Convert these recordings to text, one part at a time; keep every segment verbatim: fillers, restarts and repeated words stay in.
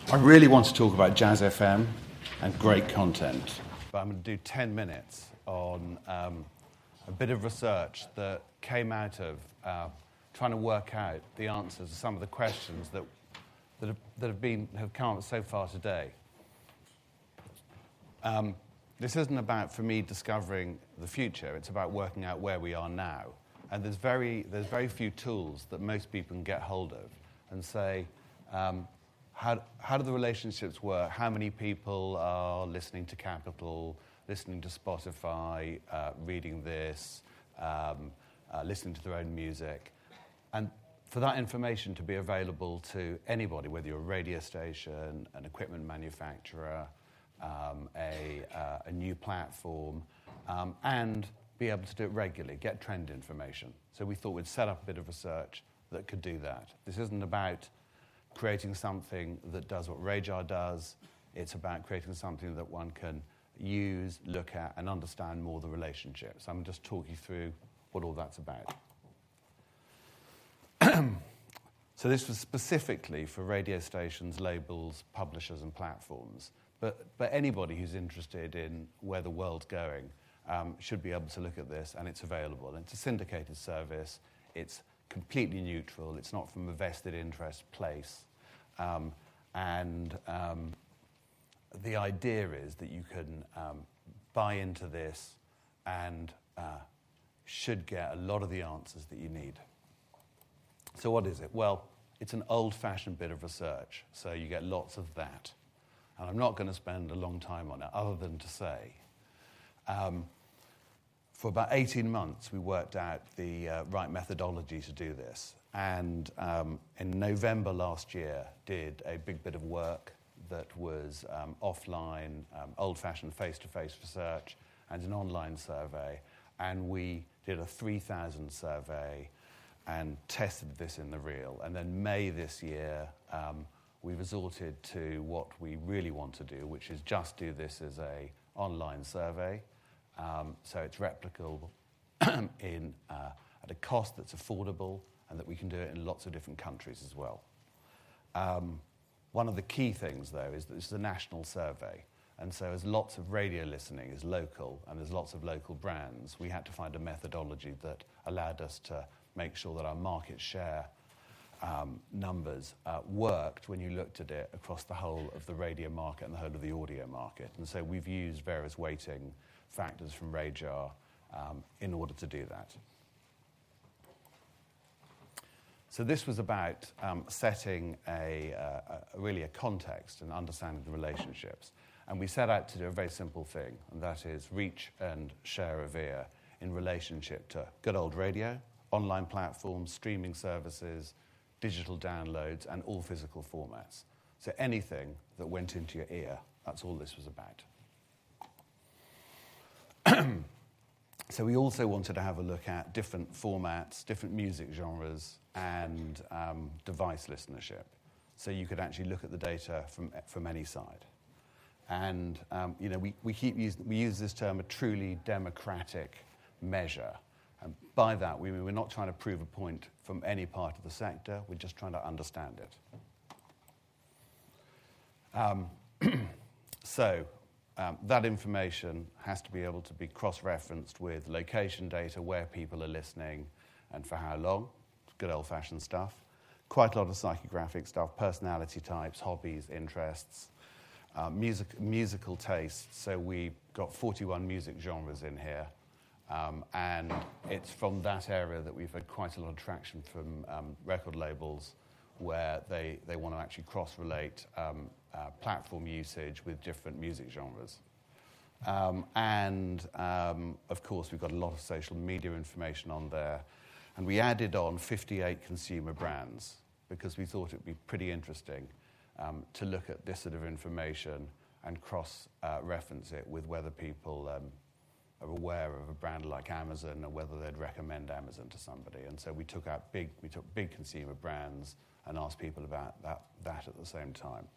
I really want to talk about Jazz F M and great content. But I'm going to do ten minutes on um, a bit of research that came out of uh, trying to work out the answers to some of the questions that that have, that have been have come up so far today. Um, this isn't about, for me, discovering the future. It's about working out where we are now. And there's very there's very few tools that most people can get hold of and say, um, how how do the relationships work? How many people are listening to Capital, listening to Spotify, uh, reading this, um, uh, listening to their own music? And for that information to be available to anybody, whether you're a radio station, an equipment manufacturer, um, a, uh, a new platform, um, and be able to do it regularly, get trend information. So we thought we'd set up a bit of research that could do that. This isn't about creating something that does what Radar does. It's about creating something that one can use, look at, and understand more the relationships. So I'm going to just talk you through what all that's about. So this was specifically for radio stations, labels, publishers, and platforms. But, but anybody who's interested in where the world's going um, should be able to look at this, and it's available. And it's a syndicated service. It's completely neutral. It's not from a vested interest place. Um, and um, the idea is that you can um, buy into this and uh, should get a lot of the answers that you need. So what is it? Well, it's an old-fashioned bit of research, so you get lots of that. And I'm not going to spend a long time on it, other than to say, um, for about eighteen months, we worked out the uh, right methodology to do this. And um, in November last year, did a big bit of work that was um, offline, um, old-fashioned face-to-face research, and an online survey. And we did a three thousand survey and tested this in the real. And then May this year, um, we resorted to what we really want to do, which is just do this as a online survey. Um, so it's replicable in uh, at a cost that's affordable, and that we can do it in lots of different countries as well. Um, one of the key things, though, is that it's a national survey. And so as lots of radio listening is local, and there's lots of local brands, we had to find a methodology that allowed us to make sure that our market share um, numbers uh, worked when you looked at it across the whole of the radio market and the whole of the audio market. And so we've used various weighting factors from Radar um, in order to do that. So this was about um, setting a, uh, a really a context and understanding the relationships. And we set out to do a very simple thing, and that is reach and share of ear in relationship to good old radio, online platforms, streaming services, digital downloads, and all physical formats. So anything that went into your ear, that's all this was about. So we also wanted to have a look at different formats, different music genres, and um, device listenership. So you could actually look at the data from from any side. And um, you know, we, we keep using we use this term, a truly democratic measure. And by that, we mean we're not trying to prove a point from any part of the sector. We're just trying to understand it. Um, so um, that information has to be able to be cross-referenced with location data, where people are listening, and for how long. Good old-fashioned stuff. Quite a lot of psychographic stuff, personality types, hobbies, interests, uh, music, musical tastes. So we've got forty-one music genres in here. Um, and it's from that area that we've had quite a lot of traction from um, record labels, where they, they want to actually cross-relate um, uh, platform usage with different music genres. Um, and, um, of course, we've got a lot of social media information on there. And we added on fifty-eight consumer brands, because we thought it would be pretty interesting um, to look at this sort of information and cross-reference uh, it with whether people um, are aware of a brand like Amazon, or whether they'd recommend Amazon to somebody. And so we took out big, we took big consumer brands and asked people about that, that at the same time.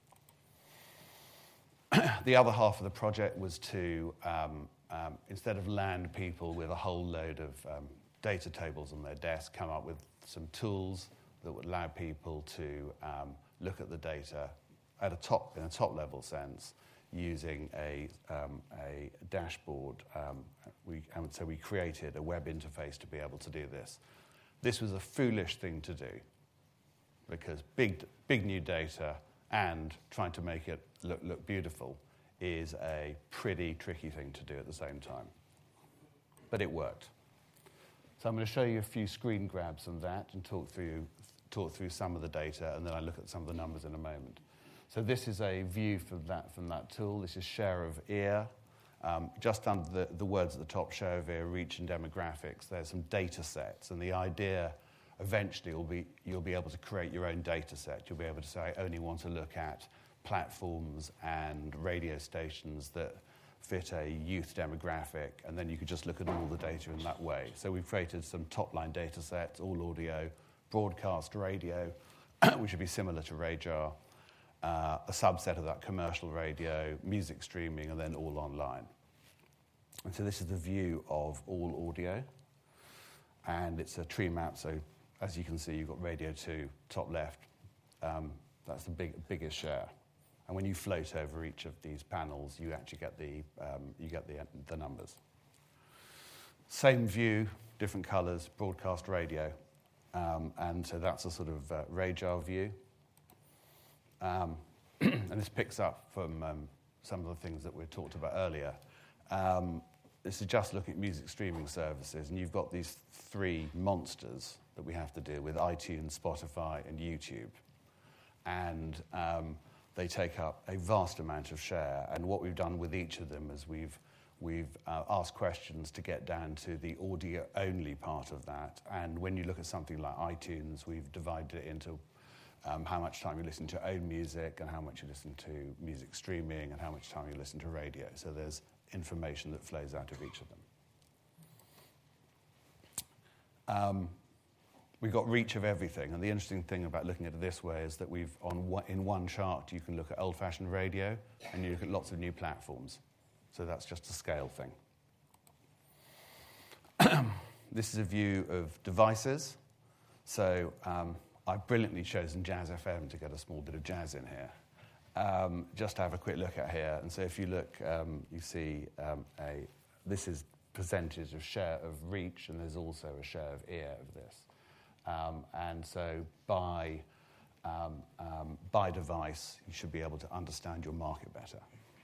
The other half of the project was to, um, um, instead of land people with a whole load of um, data tables on their desk, come up with some tools that would allow people to um, look at the data at a top, in a top-level sense, using a, um, a dashboard. Um, we, and so we created a web interface to be able to do this. This was a foolish thing to do because big, big new data and trying to make it look, look beautiful is a pretty tricky thing to do at the same time. But it worked. So I'm going to show you a few screen grabs on that and talk through, talk through some of the data, and then I'll look at some of the numbers in a moment. So this is a view from that, from that tool. This is share of ear. Um, just under the, the words at the top, share of ear, reach, and demographics, there's some data sets. And the idea eventually will be you'll be able to create your own data set. You'll be able to say, I only want to look at platforms and radio stations that fit a youth demographic, and then you could just look at all the data in that way. So we've created some top-line data sets, all audio, broadcast radio, which would be similar to RADAR, uh, a subset of that commercial radio, music streaming, and then all online. And so this is the view of all audio, and it's a tree map, so as you can see, you've got Radio two, top left. Um, that's the big, biggest share. And when you float over each of these panels, you actually get the um, you get the the numbers. Same view, different colours, broadcast radio, um, and so that's a sort of uh, RADAR view. Um, and this picks up from um, some of the things that we talked about earlier. Um, this is just looking at music streaming services, and you've got these three monsters that we have to deal with: iTunes, Spotify, and YouTube, and um, they take up a vast amount of share, and what we've done with each of them is we've we've uh, asked questions to get down to the audio-only part of that. And when you look at something like iTunes, we've divided it into um, how much time you listen to your own music, and how much you listen to music streaming, and how much time you listen to radio. So there's information that flows out of each of them. Um, We've got reach of everything, and the interesting thing about looking at it this way is that we've on one, in one chart you can look at old-fashioned radio, and you look at lots of new platforms. So that's just a scale thing. This is a view of devices. So um, I've brilliantly chosen Jazz F M to get a small bit of jazz in here. Um, just to have a quick look at here, and so if you look, um, you see um, a this is percentage of share of reach, and there's also a share of ear of this. Um, and so by, um, um, by device, you should be able to understand your market better.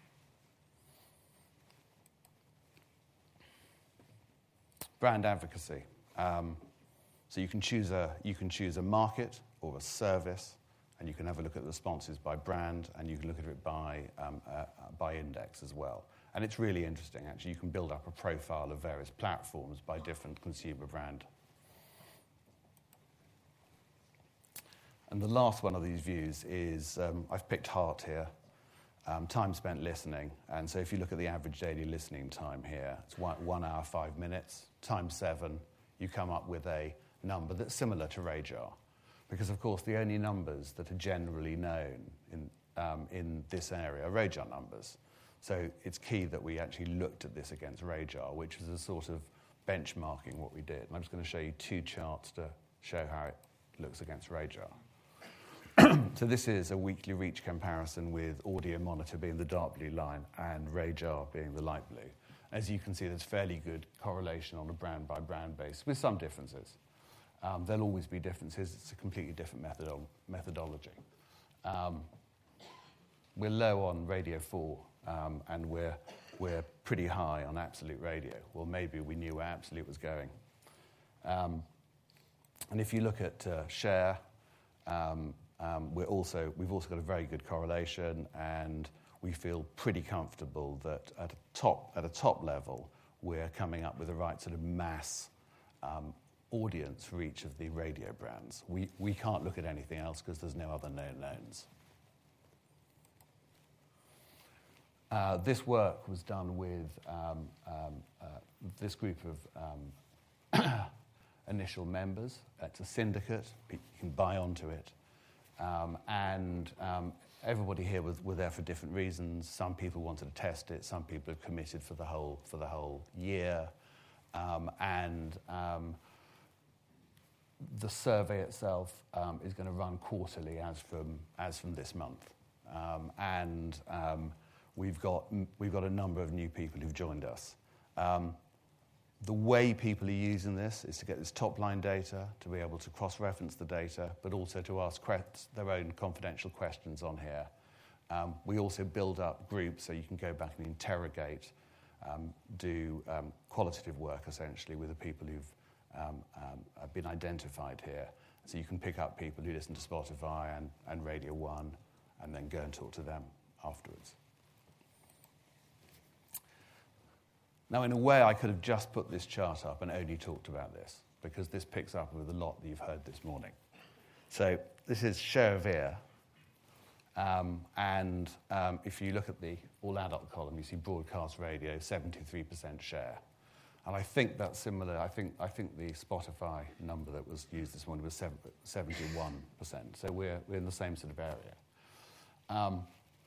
Brand advocacy. Um, so you can choose a you can choose a market or a service, and you can have a look at the responses by brand, and you can look at it by um, uh, by index as well. And it's really interesting, actually. You can build up a profile of various platforms by different consumer brand. And the last one of these views is, um, I've picked heart here, um, time spent listening. And so if you look at the average daily listening time here, it's one, one hour, five minutes, times seven, you come up with a number that's similar to RADAR. Because, of course, the only numbers that are generally known in, um, in this area are RADAR numbers. So it's key that we actually looked at this against RADAR, which was a sort of benchmarking what we did. And I'm just going to show you two charts to show how it looks against RADAR. So this is a weekly reach comparison with Audio Monitor being the dark blue line and RADAR being the light blue. As you can see, there's fairly good correlation on a brand-by-brand basis, with some differences. Um, there'll always be differences. It's a completely different methodol- methodology. Um, we're low on Radio four, um, and we're, we're pretty high on Absolute Radio. Well, maybe we knew where Absolute was going. Um, and if you look at uh, share, um, Um, we're also, we've also got a very good correlation, and we feel pretty comfortable that at a top, at a top level, we're coming up with the right sort of mass um, audience for each of the radio brands. We, we can't look at anything else because there's no other known knowns. Uh, this work was done with um, um, uh, this group of um, initial members. It's a syndicate. You can buy onto it. Um, and um, everybody here was were there for different reasons. Some people wanted to test it. Some people have committed for the whole for the whole year. Um, and um, the survey itself um, is going to run quarterly as from as from this month. um, and um, we've got we've got a number of new people who've joined us. Um, the way people are using this is to get this top-line data, to be able to cross-reference the data, but also to ask que- their own confidential questions on here. Um, we also build up groups so you can go back and interrogate, um, do um, qualitative work essentially with the people who've um, um, have been identified here. So you can pick up people who listen to Spotify and, and Radio One and then go and talk to them afterwards. Now, in a way, I could have just put this chart up and only talked about this, because this picks up with a lot that you've heard this morning. So this is share of ear. Um, and um, if you look at the all-adult column, you see broadcast radio, seventy-three percent share. And I think that's similar. I think I think the Spotify number that was used this morning was seventy-one percent. So we're, we're in the same sort of area. Um,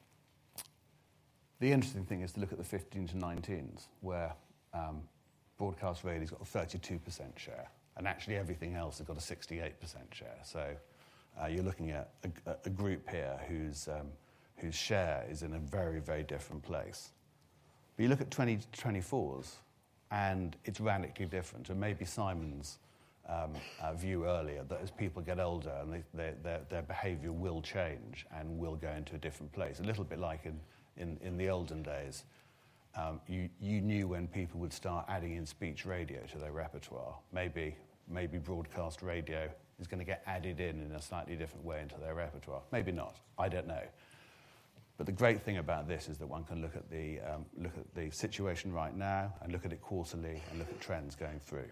The interesting thing is to look at the fifteen to nineteens, where um, broadcast radio's got a thirty-two percent share, and actually everything else has got a sixty-eight percent share. So uh, you're looking at a, a group here whose um, whose share is in a very, very different place. But you look at twenty to twenty-fours, and it's radically different. And maybe Simon's um, uh, view earlier, that as people get older, and they, they, their, their behaviour will change and will go into a different place, a little bit like in In, in the olden days, um, you, you knew when people would start adding in speech radio to their repertoire. Maybe, maybe broadcast radio is going to get added in in a slightly different way into their repertoire. Maybe not. I don't know. But the great thing about this is that one can look at the um, look at the situation right now and look at it quarterly and look at trends going through.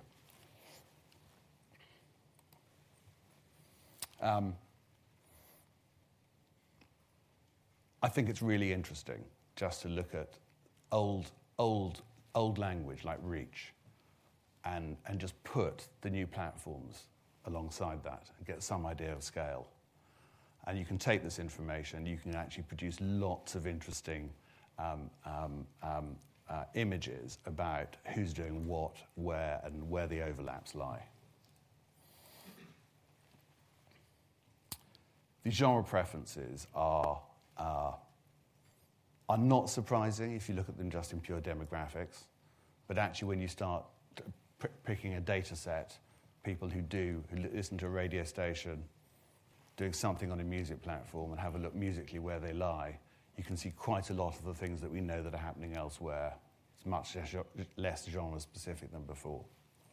Um, I think it's really interesting just to look at old, old, old language like Reach and, and just put the new platforms alongside that and get some idea of scale. And you can take this information, you can actually produce lots of interesting um, um, um, uh, images about who's doing what, where, and where the overlaps lie. The genre preferences are Uh, are not surprising if you look at them just in pure demographics, but actually when you start p- picking a data set, people who do, who listen to a radio station, doing something on a music platform and have a look musically where they lie, you can see quite a lot of the things that we know that are happening elsewhere. It's much less, less genre-specific than before.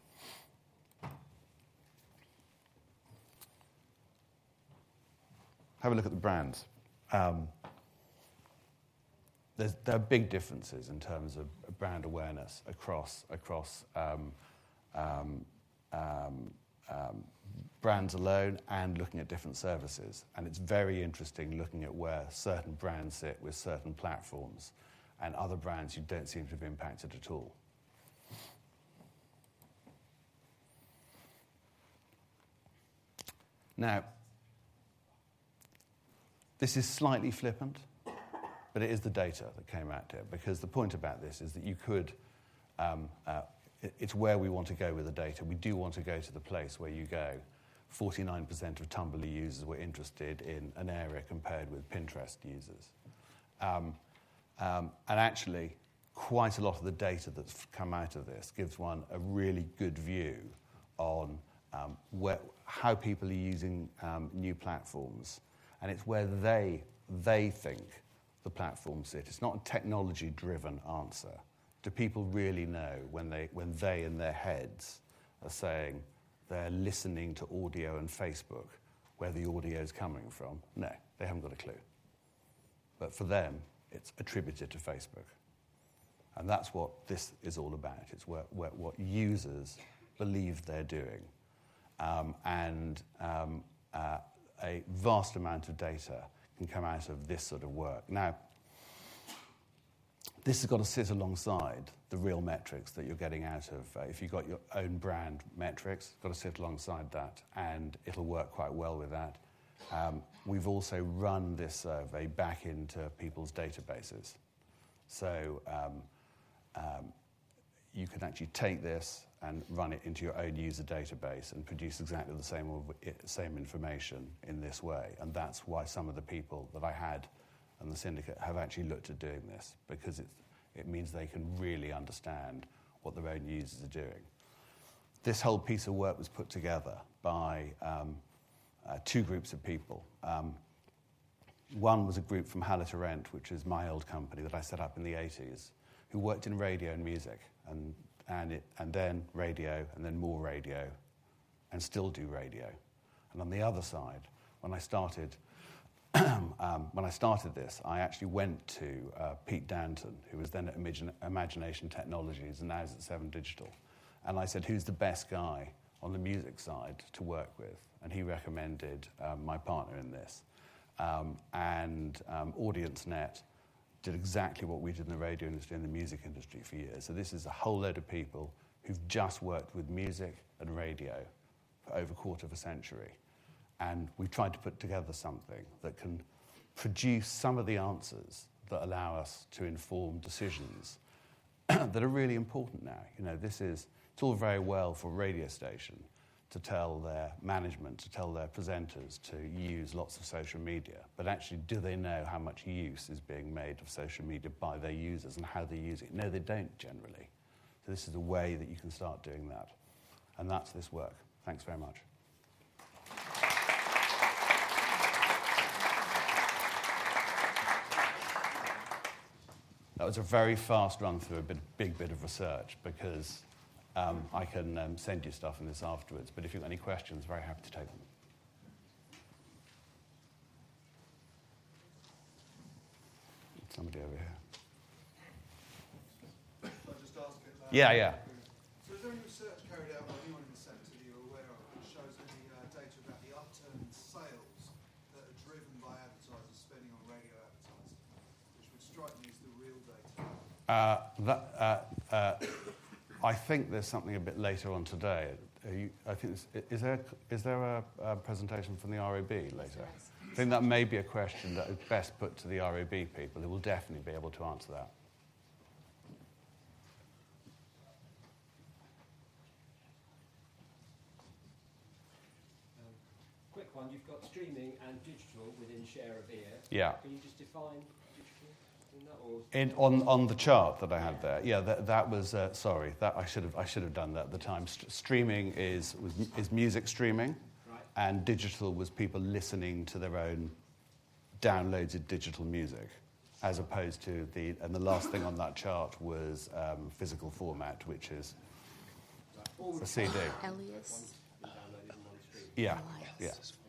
Have a look at the brands. Um, there's, there are big differences in terms of brand awareness across across um, um, um, um, brands alone and looking at different services. And it's very interesting looking at where certain brands sit with certain platforms and other brands who don't seem to have impacted at all. Now, this is slightly flippant, but it is the data that came out here, because the point about this is that you could, um, uh, it, it's where we want to go with the data. We do want to go to the place where you go. forty-nine percent of Tumblr users were interested in an area compared with Pinterest users. Um, um, and actually, quite a lot of the data that's come out of this gives one a really good view on um, where, how people are using um, new platforms. And it's where they they think the platforms sit. It's not a technology-driven answer. Do people really know when they when they in their heads are saying they're listening to audio and Facebook, where the audio is coming from? No, they haven't got a clue. But for them, it's attributed to Facebook. And that's what this is all about. It's where, where, what users believe they're doing. Um, and um, uh, a vast amount of data can come out of this sort of work. Now, this has got to sit alongside the real metrics that you're getting out of. Uh, if you've got your own brand metrics, it's got to sit alongside that, and it'll work quite well with that. Um, we've also run this survey back into people's databases. So um, um, you can actually take this and run it into your own user database and produce exactly the same same information in this way. And that's why some of the people that I had and the syndicate have actually looked at doing this because it's, it means they can really understand what their own users are doing. This whole piece of work was put together by um, uh, two groups of people. Um, one was a group from Hallett Arendt, which is my old company that I set up in the eighties, who worked in radio and music, and, and, it, and then radio, and then more radio, and still do radio. And on the other side, when I started, um, when I started this, I actually went to uh, Pete Danton, who was then at Imagine, Imagination Technologies and now is at Seven Digital. And I said, who's the best guy on the music side to work with? And he recommended um, my partner in this. Um, and um, AudienceNet did exactly what we did in the radio industry and the music industry for years. So this is a whole load of people who've just worked with music and radio for over a quarter of a century. And we've tried to put together something that can produce some of the answers that allow us to inform decisions that are really important now. You know, this is, it's all very well for a radio station to tell their management, to tell their presenters to use lots of social media, but actually do they know how much use is being made of social media by their users and how they use it? No, they don't generally. So this is a way that you can start doing that. And that's this work. Thanks very much. That was a very fast run through a bit, big bit of research because um, I can um, send you stuff on this afterwards. But if you've got any questions, very happy to take them. Somebody over here. Can I just ask it? Uh, Yeah, yeah. So is there any research carried out by anyone in the sector that you're aware of that shows any uh, data about the upturn in sales that are driven by advertisers spending on radio advertising, which would strike me as the real data? Uh, that, uh, uh, I think there's something a bit later on today. Are you, I think this, is there is there a, a presentation from the R A B later? I think that may be a question that is best put to the R A B people who will definitely be able to answer that. Um, quick one, you've got streaming and digital within share of ear. Yeah. Can you just define digital in that? Or In, on, on the chart that I had there, yeah, that, that was uh, sorry. That I should have I should have done that at the time. St- streaming is was, is music streaming, right. and digital was people listening to their own downloaded digital music, as opposed to the and the last thing on that chart was um, physical format, which is Right. a C D. Elias. Downloaded and one stream. Yeah, Elias. yeah.